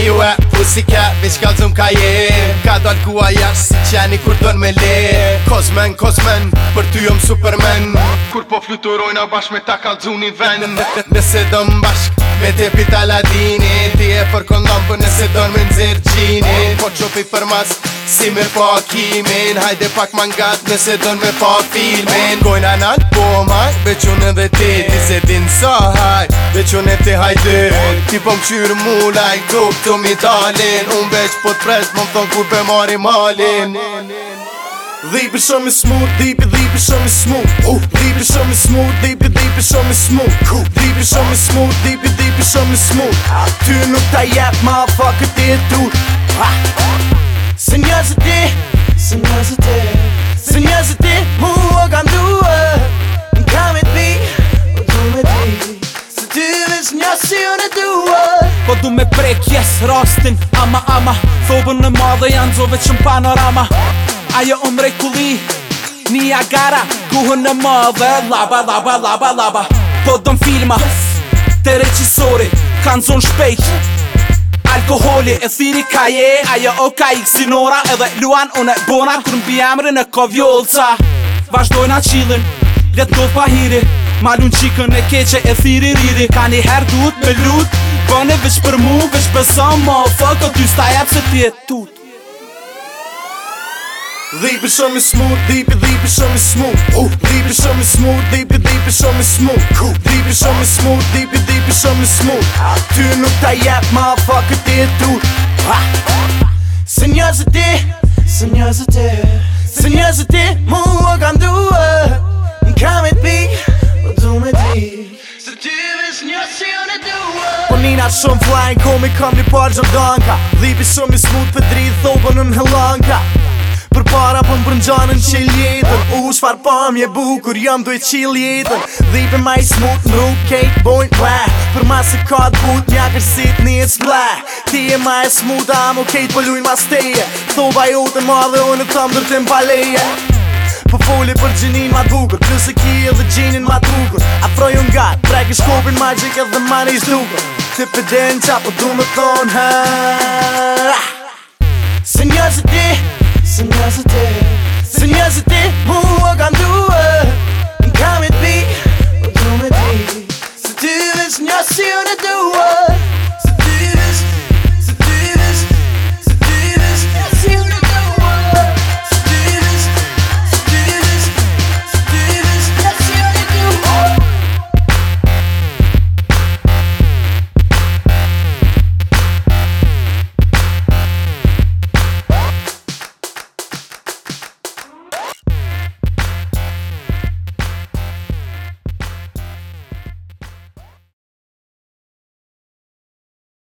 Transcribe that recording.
ju e pusika veç kalzum ka jem Ka dal kua jash si qeni kur don me le Kozmen, për ty jom Superman Kur po fluturojna bashk me ta kalzu një ven Nëse dëm bashk me te pita ladini Ti e për kondom për nëse don me nxerr gjini Po qopi për mas si me pa kimin Hajde pak mangat nëse don me pa filmin Gojna nalt po maj, veç unë edhe ti Ti se din sa haj, veç unë e ti hajde Ti po m'qyr mu like do këtu mi dalin Unë veç po t'pres më m'thon kur pe mari malin Dhipi shumë i smooth, dhipi shumë i smooth Dhipi shumë i smooth, dhipi shumë i smooth Dhipi shumë i smooth, dhipi shumë i smooth Ty nuk ta jep, motherfucker ti e tu Se njerëzit ti mua kan duhe N'ka me ti, po du me ti Se ty veç njerëz si unë e duhe Po du me prek, yes, rastin, ama Thobën në madhe janë zove që panorama Ajo mrekulli, Niagara Guhën në madhe, laba Po dëm filma, te reqisori Kanë zonë shpejt Alkoholi e thiri ka je Ajo o ka ik si nora Edhe luan unë e bona Kur m'bi emrin e ko vjolca Vashdojna qilin, let ndodh pa hiri Malun qikën e keqe e thiri riri Ka një her duhet me lut Bëne veç për mu, veç beson motherfucker Ty s'ta jep se ti e tut Dhipi shumë i smooth, dhipi shumë i smooth Dhipi shumë i smooth, dhipi shumë i smooth Dhipi shumë i smooth, dhipi shumë i smooth Ty nuk ta jep, motherfucker ti e tu Se njerëzit ti mua kan duhe N'ka me ti, po du me ti Se ty veç njerëz si unë e duhe Po nina shumë flying, komi kam një par Jordanka Dhipi shumë i smooth, për dridh thobën në helanka Për para për m'brëngjanën qil jetën Shfar pamje bukur jam dojt qil jetën Dhipi ma i smooth në rrug cake bojnë bleh Për ma se ka t'but nja kërsit një s'bleh Ti e ma e smooth am okej t'pëllujnë ma steje Thoba jote ma dhe unë e thëm dërtim paleje Po foli për gjinin ma t'bukur Plus e ki edhe gjinin ma t'bukur Afroj unë gat, prek i shkopin magic edhe ma një shdukur Ti pëdin qa po du me thonë Se njerëzit ti mua kan